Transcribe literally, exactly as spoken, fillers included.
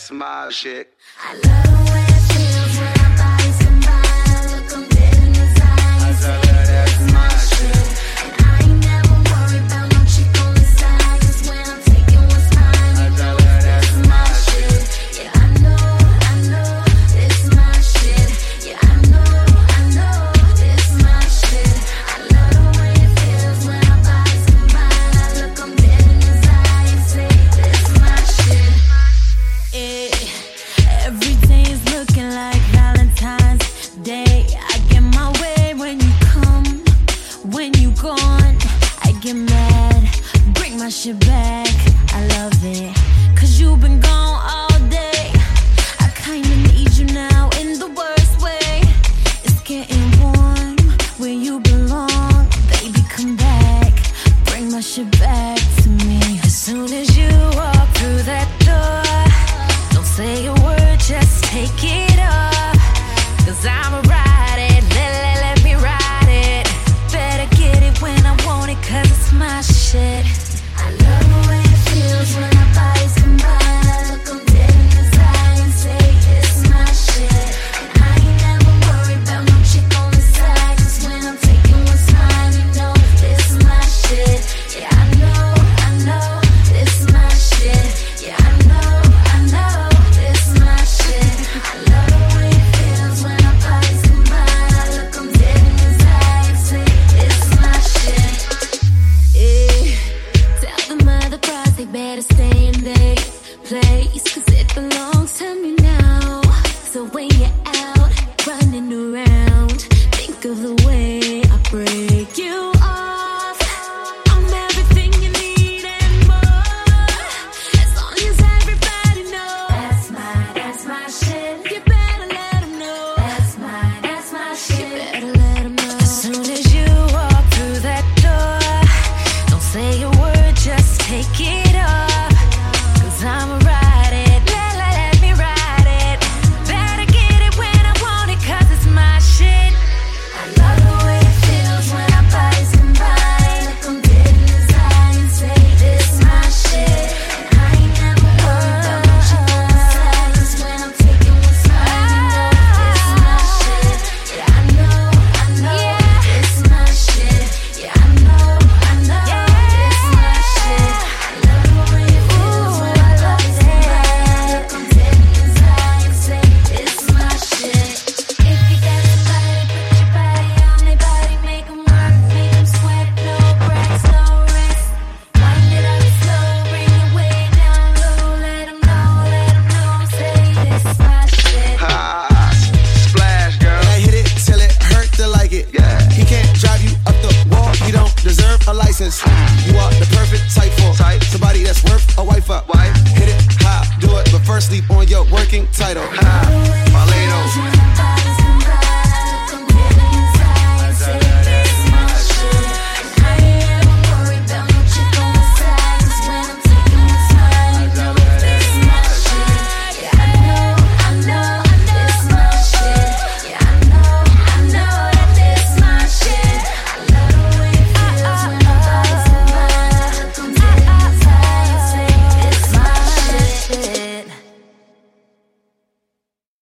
that's my shit. I love the way it feels when our bodies combine. Look, I'm dead in his eyes. I tell her that's my shit. And I ain't never worried about no chick on the side. 'Cause when I'm taking what's mine, I tell her that's my shit. yeah, I know, I know, it's my shit. Yeah, I know, I know, it's my shit. I love the way it feels when our bodies combine. I look, I'm dead in his eyes and say, it's my shit. Yeah, every day is looking like Valentine's Day. I get my way when you come, when you gone, I get mad. Bring my shit back, I love it. 'Cause you've been gone all day. I kinda need you now in the worst way. It's getting warm where you belong. Baby, come back, bring my shit back to me. As soon as you walk through that door, don't say a word, just take it off. 'Cause I'ma ride it, let, let, let me ride it. Better get it when I want it, 'cause it's my shit. I love the way it feels when our bodies combine. I look 'em dead in his eye and say, it's my shit. And I ain't never worried about no chick on the side. 'Cause when I'm taking what's mine, you know it's my shit. Yeah, I know, I know, it's my shit. Yeah, I know, I know, it's my shit. I love the way it feels when our bodies combine. I look 'em dead in his eye and say, it's my shit. Yeah, tell them other crowds they better stay in their place. 'Cause it belongs to me now. So when you're out running around, think of the way I break you off. I'm everything you need and more. As long as everybody knows that's my, that's my shit. You better let them know that's my, that's my shit. You better let them know. As soon as you walk through that door, don't say a word, just take it off. 'Cause I'ma ride it, let, let, let me ride it. Better get it when I want it, 'cause it's my shit. I love the way it feels when our bodies combine. Look 'em dead in his eye and say, it's my shit. And I ain't never worried about no chick on the side. 'Cause when I'm taking what's mine, you know it's my shit. Yeah, I know, I know, it's my shit. Yeah, I know, I know, it's my shit. I love the way it feels when our bodies combine. Look 'em dead in his eye and say, it's my shit. If you got somebody, put your body on their body, make 'em work, make 'em sweat, no breaks, no rest. Wind it up slow, bring it way down low, let 'em know, let 'em know, say this my shit. Ha, splash, girl. And I hit it till it hurt to like it. Yeah. He can't drive you up the wall. You don't deserve a license. You are the perfect type for Type. somebody that's worth a wife up. Wife. Hit it, high, do it, but first sleep on your working title. Ha.